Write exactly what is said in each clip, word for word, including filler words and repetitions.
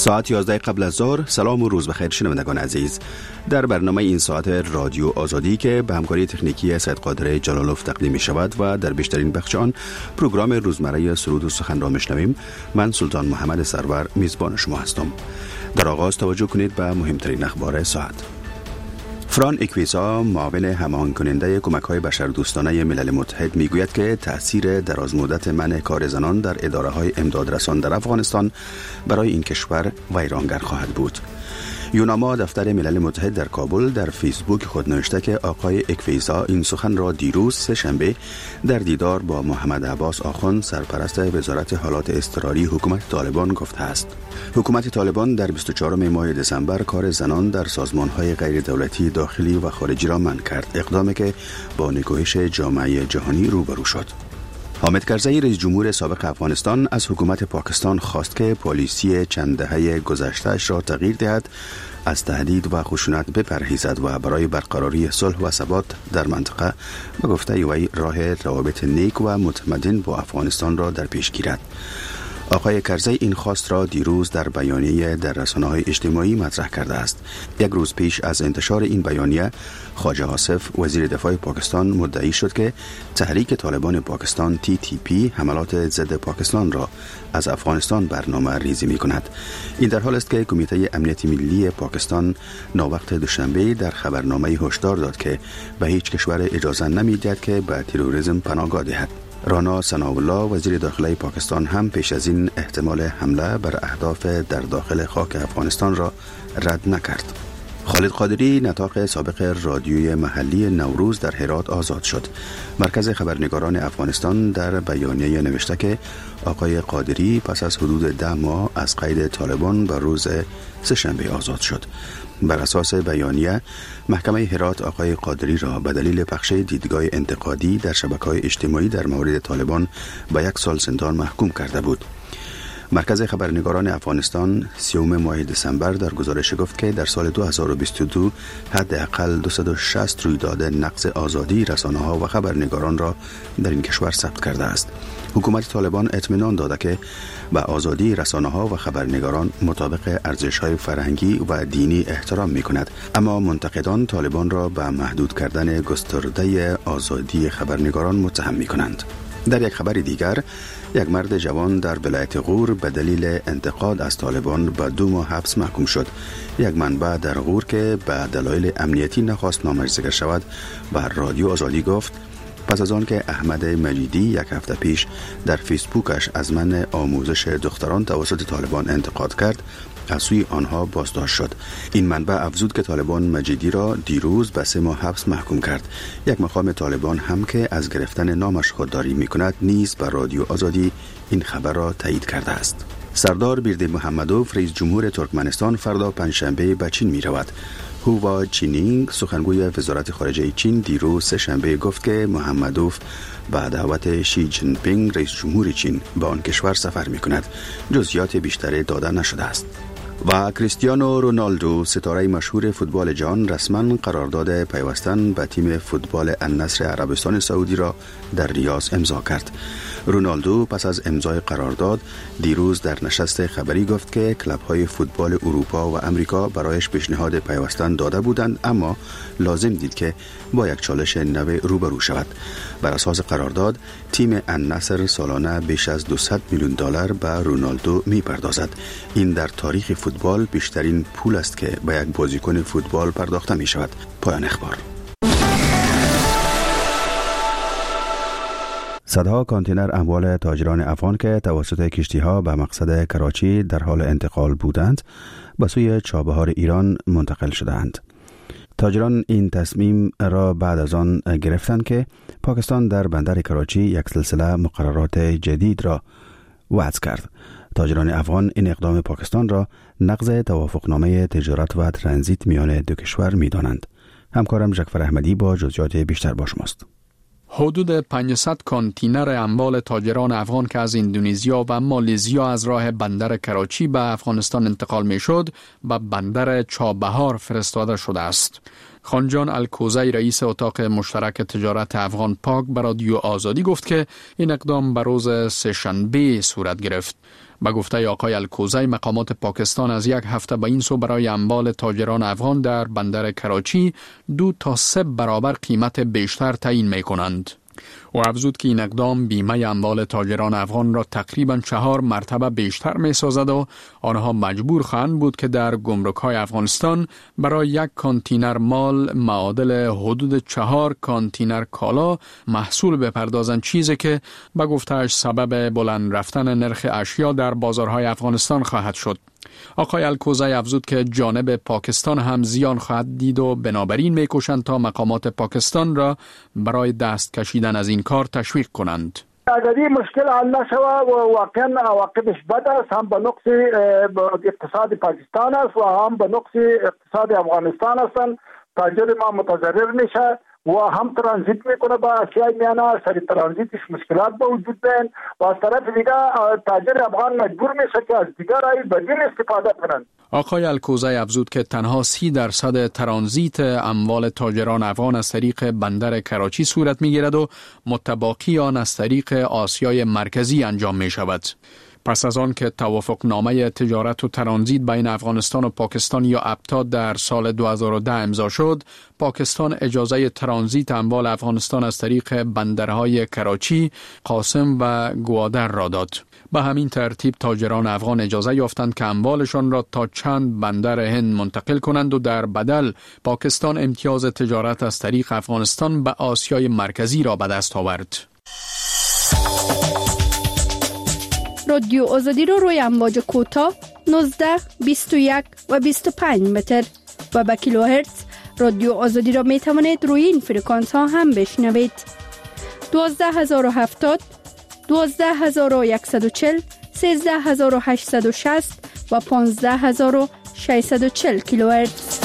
ساعت یازده قبل از ظهر. سلام و روز بخیر شنوندگان عزیز. در برنامه این ساعت رادیو آزادی که به همکاری تکنیکی سید قادر جلالوف تقدیم می شود و در بیشترین بخش آن پروگرام روزمره سرود و سخن را میشنویم، من سلطان محمد سرور میزبان شما هستم. در آغاز توجه کنید به مهمترین اخبار ساعت. فران اکویسا، معاون هماهنگ کننده کمک‌های بشردوستانه ملل متحد، میگوید که تأثیر درازمدت منع کار زنان در اداره‌های امدادرسان در افغانستان برای این کشور ویرانگر خواهد بود. یوناما، دفتر ملل متحد در کابل، در فیسبوک خود نوشته که آقای اکویسا این سخن را دیروز سه شنبه در دیدار با محمد عباس آخوند، سرپرست وزارت حالات اضطراری حکومت طالبان گفته است. حکومت طالبان در بیست و چهارم ماه دسامبر کار زنان در سازمان‌های غیر دولتی داخلی و خارجی را منع کرد، اقدامی که با نکوهش جامعه جهانی روبرو شد. حامد کرزی، رئیس جمهور سابق افغانستان، از حکومت پاکستان خواست که پالیسی چند دهه گذشته‌اش را تغییر دهد، از تهدید و خشونت بپرهیزد و برای برقراری صلح و ثبات در منطقه به گفته وی راه روابط نیک و متمدن با افغانستان را در پیش گیرد. آقای کرزی این خواست را دیروز در بیانیه در رسانه‌های اجتماعی مطرح کرده است. یک روز پیش از انتشار این بیانیه، خواجه آصف، وزیر دفاع پاکستان، مدعی شد که تحریک طالبان پاکستان تی تی پی حملات ضد پاکستان را از افغانستان برنامه ریزی می کند. این در حال است که کمیته امنیت ملی پاکستان ناوقت دوشنبه در خبرنامه هشدار داد که به هیچ کشور اجازه نمی دهد که به تروریسم پناهگاه دهد. رانا ثناءالله، وزیر داخلی پاکستان، هم پیش از این احتمال حمله بر اهداف در داخل خاک افغانستان را رد نکرد. خالد قادری، نطاق سابق رادیوی محلی نوروز، در هرات آزاد شد. مرکز خبرنگاران افغانستان در بیانیه نوشته که آقای قادری پس از حدود ده ماه از قید طالبان به روز سه‌شنبه آزاد شد. بر اساس بیانیه، محکمه هرات آقای قادری را به دلیل پخش دیدگاه انتقادی در شبکه‌های اجتماعی در مورد طالبان به یک سال زندان محکوم کرده بود. مرکز خبرنگاران افغانستان سیوم ماه دسامبر در گزارش گفت که در سال دو هزار و بیست و دو حداقل دویست و شصت رویداد نقض آزادی رسانه‌ها و خبرنگاران را در این کشور ثبت کرده است. حکومت طالبان اطمینان داده که به آزادی رسانه‌ها و خبرنگاران مطابق ارزش‌های فرهنگی و دینی احترام می‌کند، اما منتقدان طالبان را به محدود کردن گسترده آزادی خبرنگاران متهم می‌کنند. در یک خبر دیگر، یک مرد جوان در ولایت غور به دلیل انتقاد از طالبان به دو ماه حبس محکوم شد. یک منبع در غور که به دلایل امنیتی نخواست نامش ذکر شود، بر رادیو آزادی گفت پس از آن که احمد مجیدی یک هفته پیش در فیسبوکش از منع آموزش دختران توسط طالبان انتقاد کرد، از سوی آنها بازداشت شد. این منبع افزود که طالبان مجیدی را دیروز به سه ماه حبس محکوم کرد. یک مقام طالبان هم که از گرفتن نامش خودداری می کند نیز بر رادیو آزادی این خبر را تایید کرده است. سردار بیردی محمدوف، رئیس جمهور ترکمنستان، فردا پنجشنبه به چین می رود. هوا چینینگ، سخنگوی وزارت خارجه چین، دیروز سه شنبه گفت که محمدوف به دعوت شی جین پینگ، رئیس جمهور چین، به آن کشور سفر می کند. جزئیات بیشتری داده نشده است. و کریستیانو رونالدو، ستاره مشهور فوتبال جهان، رسما قرارداد پیوستن به تیم فوتبال النصر عربستان سعودی را در ریاض امضا کرد. رونالدو پس از امضای قرارداد دیروز در نشست خبری گفت که کلب‌های فوتبال اروپا و امریکا برایش پیشنهاد پیوستن داده بودند، اما لازم دید که با یک چالش نو روبرو شود. بر اساس قرارداد، تیم النصر سالانه بیش از دویست میلیون دلار به رونالدو می‌پردازد. این در تاریخ فوتبال بیشترین پول است که به یک بازیکن فوتبال پرداخته می شود. پایان اخبار. صدها کانتینر اموال تاجران افغان که توسط کشتی‌ها به مقصد کراچی در حال انتقال بودند، به سوی چابهار ایران منتقل شدند. تاجران این تصمیم را بعد از آن گرفتند که پاکستان در بندر کراچی یک سلسله مقررات جدید را وضع کرد. تاجران افغان این اقدام پاکستان را نقض توافقنامه تجارت و ترانزیت میان دو کشور می‌دانند. همکارم جعفر احمدی با جزئیات بیشتر با شماست. حدود پانصد کانتینر اموال تاجران افغان که از اندونزیا و مالزیا از راه بندر کراچی به افغانستان انتقال می شد، به بندر چابهار فرستاده شده است. خانجان الکوزی، رئیس اتاق مشترک تجارت افغان پاک، به رادیو آزادی گفت که این اقدام به روز سه‌شنبه صورت گرفت. به گفته آقای الکوزی، مقامات پاکستان از یک هفته به این سو برای اموال تاجران افغان در بندر کراچی دو تا سه برابر قیمت بیشتر تعیین می کنند. و افزود که این اقدام بیمه اموال تاجران افغان را تقریباً چهار مرتبه بیشتر می سازد و آنها مجبور خواهند بود که در گمرک‌های افغانستان برای یک کانتینر مال معادل حدود چهار کانتینر کالا محصول بپردازند، چیزی که به گفته‌اش سبب بلند رفتن نرخ اشیا در بازارهای افغانستان خواهد شد. آقای الکوزی افزود که جانب پاکستان هم زیان خواهد دید و بنابراین می‌کوشند تا مقامات پاکستان را برای دست کشیدن از این کار تشویق کنند. اگر این مشکل حل نشود و واقعا عواقبش بد است، هم به نقص اقتصاد پاکستان است و هم به نقص اقتصاد افغانستان است. تاجر ما متضرر میشه و هم ترانزیت میکنه با آسیای میانه، سری ترانزیتش مشکلات به وجود بیاین و از طرف دیگه تاجر افغان مجبور میشه که از دیگر رای بدیل استفاده کنند. آقای الکوزی افزود که تنها سی درصد ترانزیت اموال تاجران افغان از طریق بندر کراچی صورت میگیرد و متباقی آن از طریق آسیای مرکزی انجام می شود. پس از آن که توافقنامه تجارت و ترانزیت بین افغانستان و پاکستان یا ابتا در سال دو هزار و ده امضا شد، پاکستان اجازه ترانزیت اموال افغانستان از طریق بندرهای کراچی، قاسم و گوادر را داد. به همین ترتیب تاجران افغان اجازه یافتند که اموالشان را تا چند بندر هند منتقل کنند و در بدل پاکستان امتیاز تجارت از طریق افغانستان به آسیای مرکزی را به دست آورد. رادیو آزادی رو روی امواج کوتاه نوزده، بیست و یک و بیست و پنج متر و با کیلوهرتز رادیو آزادی را می توانید روی این فرکانس ها هم بشنوید. دوازده هزار و هفتاد، دوازده هزار و صد و چهل، سیزده هزار و هشتصد و شصت و پانزده هزار و ششصد و چهل کیلوهرتز.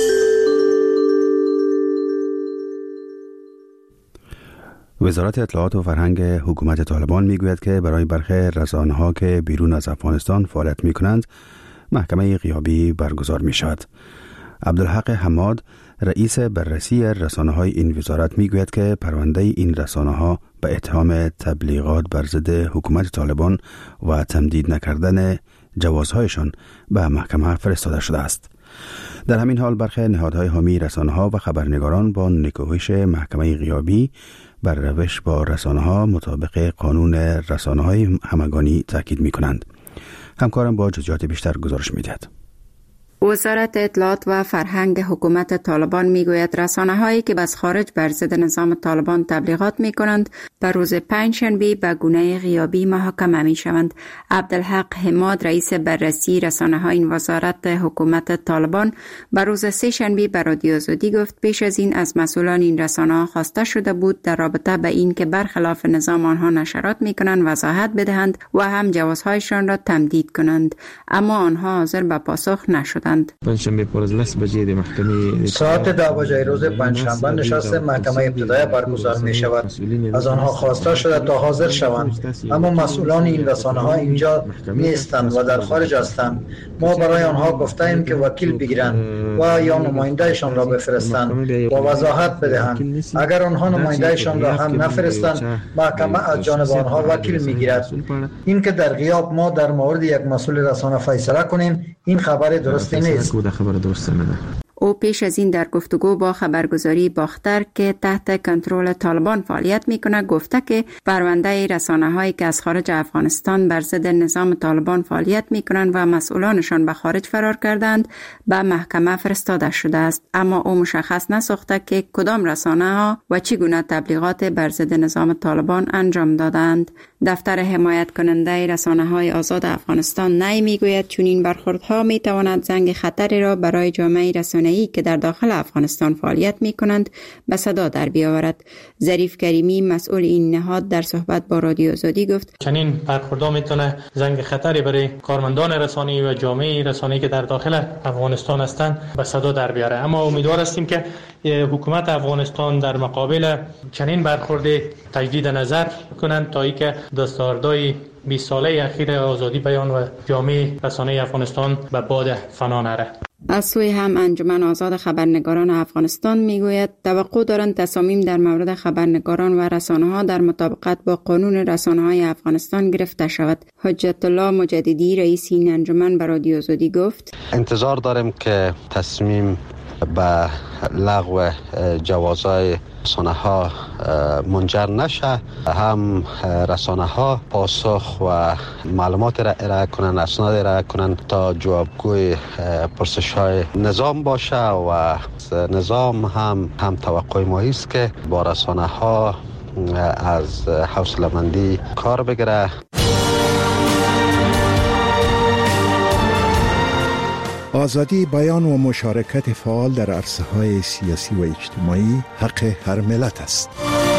وزارت اطلاعات و فرهنگ حکومت طالبان میگوید که برای برخی رسانه‌ها که بیرون از افغانستان فعالیت می‌کنند محکمه غیابی برگزار می‌شود. عبدالحق حماد رئیس بررسی رسانه‌های این وزارت میگوید که پرونده این رسانه‌ها به اتهام تبلیغات بر ضد حکومت طالبان و تمدید نکردن جوازهایشان به محکمه فرستاده شده است. در همین حال برخی نهادهای حامی رسانه‌ها و خبرنگاران با نکوهش محکمه غیابی بر روش با رسانه‌ها مطابق قانون رسانه‌های همگانی تاکید می‌کنند. همکارم با جزئیات بیشتر گزارش می‌دهد. وزارت اطلاعات و فرهنگ حکومت طالبان میگوید رسانه‌هایی که از خارج بر ضد نظام طالبان تبلیغات می‌کنند در روز پنجشنبه به گونه غیابی محاکمه می‌شوند. عبدالحق حماد رئیس بررسی رسانه‌های این وزارت حکومت طالبان بر روز سه شنبه به رادیو آزادی گفت پیش از این از مسئولان این رسانه‌ها خواسته شده بود در رابطه به این که برخلاف نظام آنها نشرات می‌کنند وضاحت بدهند و هم جوازهایشان را تمدید کنند، اما آنها حاضر به پاسخ نشدند. پنجشنبه پر از لس بجه دی محکمه ساعت ده بجه روز پنجشنبه نشست محکمه ابتدایی برگزار می شود. از آنها خواسته شده تا حاضر شوند، اما مسئولان این رسانه ها اینجا نیستند و در خارج هستند. ما برای آنها گفته ایم که وکیل بگیرند و یا نمایندهشان را بفرستند و وضاحت بدهند. اگر آنها نمایندهشان را هم نفرستند، محکمه از جانب آنها وکیل میگیرد. این که در غیاب ما در مورد یک مسئول رسانه فیصله کنیم، این خبر درستی نیست. او پیش از این در گفتگو با خبرگزاری باختر که تحت کنترل طالبان فعالیت میکنه گفته که پرونده رسانه هایی که از خارج افغانستان بر ضد نظام طالبان فعالیت میکنند و مسئولانشان به خارج فرار کردند به محکمه فرستاده شده است، اما او مشخص نساخته که کدام رسانه ها و چگونه تبلیغات بر ضد نظام طالبان انجام دادند. دفتر حمایت کننده رسانه های آزاد افغانستان نی میگوید چنین برخوردها میتواند زنگ خطری را برای جامعه رسانه‌ای که در داخل افغانستان فعالیت میکنند به صدا در بیاورد. ظریف کریمی مسئول این نهاد در صحبت با رادیو آزادی گفت چنین برخوردها میتونه زنگ خطری برای کارمندان رسانه‌ای و جامعه رسانه‌ای که در داخل افغانستان هستند به صدا در بیاره، اما امیدوار هستیم که حکومت افغانستان در مقابل چنین برخورد تجدید نظر کنند تا اینکه دستاوردهای بیست ساله اخیر آزادی بیان و جامعه رسانه افغانستان به باد فنا نره. از سوی هم انجمن آزاد خبرنگاران افغانستان میگوید توقع دارند تصامیم در مورد خبرنگاران و رسانه‌ها در مطابقت با قانون رسانه‌های افغانستان گرفته شود. حجت الله مجددی رئیس این انجمن به رادیو آزادی گفت انتظار داریم که تصمیم به لغو جوازهای رسانه ها منجر نشه، هم رسانه ها پاسخ و معلومات را ارائه کنند، اسناد ارائه کنند تا جوابگوی پرسش های نظام باشه و نظام هم هم توقع ما است که با رسانه ها از حوصله‌مندی کار بگیره. آزادی بیان و مشارکت فعال در عرصه‌های سیاسی و اجتماعی حق هر ملت است.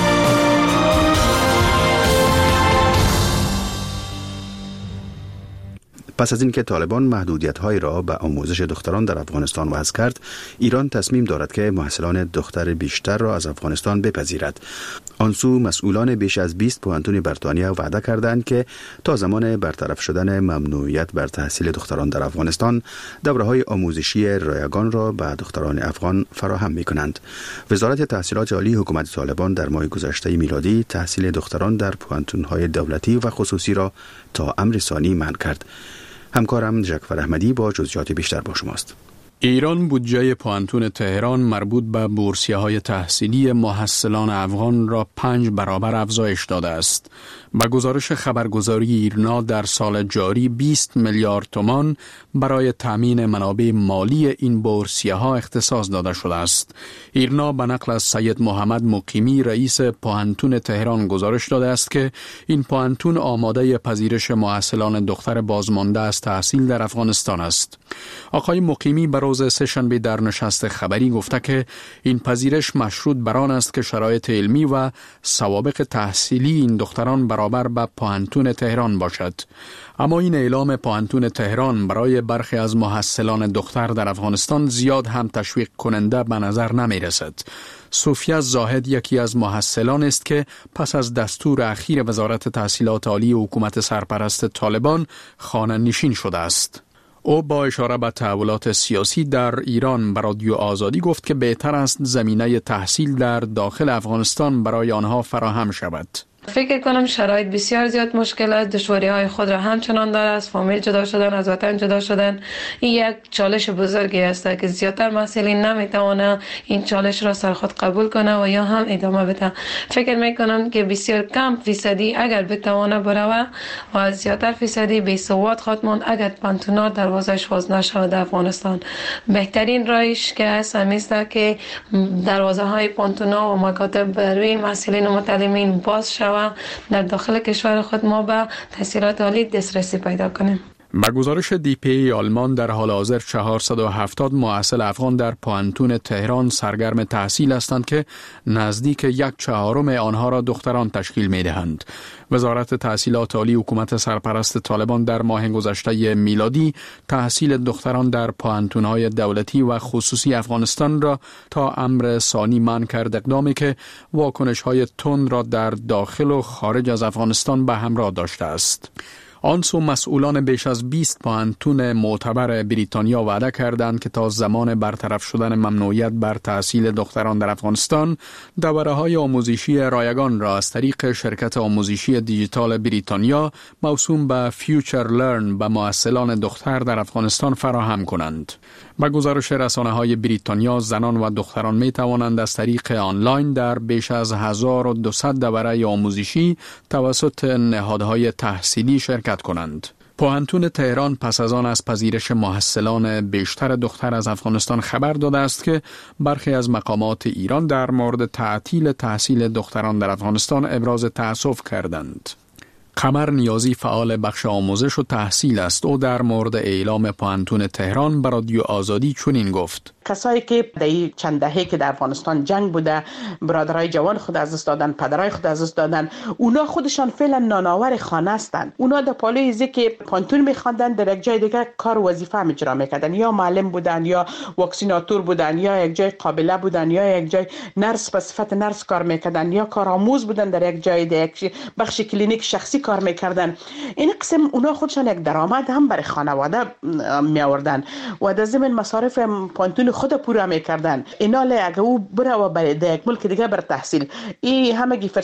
پس از اینکه طالبان محدودیت‌های را به آموزش دختران در افغانستان وضع کرد، ایران تصمیم دارد که محصلان دختر بیشتر را از افغانستان بپذیرد. آنسو مسئولان بیش از بیست پوهنتون بریتانیا وعده کردند که تا زمان برطرف شدن ممنوعیت بر تحصیل دختران در افغانستان، دوره‌های آموزشی رایگان را به دختران افغان فراهم می‌کنند. وزارت تحصیلات عالی حکومت طالبان در ماه گذشته میلادی تحصیل دختران در پوهنتون‌های دولتی و خصوصی را تا امر ثانی منع کرد. همکارم جعفر احمدی با جزئیات بیشتر با شماست. ایران بودجه پوهنتون تهران مربوط به بورسیه‌های تحصیلی محصلان افغان را پنج برابر افزایش داده است. به گزارش خبرگزاری ایرنا در سال جاری بیست میلیارد تومان برای تامین منابع مالی این بورسیه‌ها اختصاص داده شده است. ایرنا به نقل از سید محمد مقیمی رئیس پوهنتون تهران گزارش داده است که این پوهنتون آماده پذیرش محصلان دختر بازمانده از تحصیل در افغانستان است. آقای مقیمی بر روز سه‌شنبه در نشست خبری گفته که این پذیرش مشروط بر آن است که شرایط علمی و سوابق تحصیلی این دختران برابر با پوهنتون تهران باشد. اما این اعلام پوهنتون تهران برای برخی از محصلان دختر در افغانستان زیاد هم تشویق کننده به نظر نمی رسد. صوفیا زاهد یکی از محصلان است که پس از دستور اخیر وزارت تحصیلات عالی حکومت سرپرست طالبان خانه نشین شده است. او با اشاره به تحولات سیاسی در ایران به رادیو آزادی گفت که بهتر است زمینه تحصیل در داخل افغانستان برای آنها فراهم شود. فکر کنم شرایط بسیار زیاد مشکل است، دشواری های خود را همچنان داره، از فامیل جدا شدن، از وطن جدا شدن. این یک چالش بزرگی است که زیادتر مسئولین نمیتونه این چالش را سر خود قبول کنه و یا هم ادامه بده. فکر میکنم که بسیار کم فیصدی اگر بتونه بروه و از زیادتر فیصدی بی سواد خود ماند اگر پانتونا دروازش باز نشود در افغانستان. بهترین راهش که است همیست که دروازه های پانتونا و مکاتب برای مسئولین و متعلمین باز شود، در داخل کشور خود ما به تحصیلات عالی دسترسی پیدا کنیم. با گزارش دی پی ای آلمان در حال حاضر چهارصد و هفتاد محصل افغان در پوهنتون تهران سرگرم تحصیل هستند که نزدیک یک چهارم آنها را دختران تشکیل می دهند. وزارت تحصیلات عالی حکومت سرپرست طالبان در ماه گذشته میلادی تحصیل دختران در پوهنتون‌های دولتی و خصوصی افغانستان را تا امر ثانی منع کرد، اقدامی که واکنش‌های تند را در داخل و خارج از افغانستان به همراه داشته است. آنسو مسئولان بیش از بیست پوهنتون معتبر بریتانیا وعده کردند که تا زمان برطرف شدن ممنوعیت بر تحصیل دختران در افغانستان، دوره‌های آموزشی رایگان را از طریق شرکت آموزشی دیجیتال بریتانیا موسوم به فیوچر لرن به محصلان دختر در افغانستان فراهم کنند. با گزارش رسانه‌های بریتانیا، زنان و دختران می توانند از طریق آنلاین در بیش از هزار و دویست دوره آموزشی توسط نهادهای تحصیلی شرکت کنند. پوهنتون تهران پس از آن از پذیرش محصلان بیشتر دختر از افغانستان خبر داده است که برخی از مقامات ایران در مورد تعطیل تحصیل دختران در افغانستان ابراز تأسف کردند. قمر نیازی فعال بخش آموزش و تحصیل است. او در مورد اعلام پوهنتون تهران به رادیو آزادی چنین گفت: کسایی که در این چند دهه که در افغانستان جنگ بوده، برادرای جوان خود از دست دادن، پدرای خود از دست دادن، اونا خودشان فعلا نانآور خانه هستند. اونا در پالوی ازی که پانتون می‌خواندن در یک جای دیگه کار وظیفه اجرا می‌کردن، یا معلم بودن، یا واکسیناتور بودن، یا یک جای قابله بودن، یا یک جای نرس به صفت نرس کار می‌کردن، یا کارآموز بودن در یک جای دیگه، بخش کلینیک شخصی کار میکردن. این قسم اونا خودشان یک درآمد هم برای خانواده می آوردن و در ضمن مصارف پانتون خود پورا میکردن. اینا اگه او بره و برای یک ملک دیگه بر تحصیل، این همگی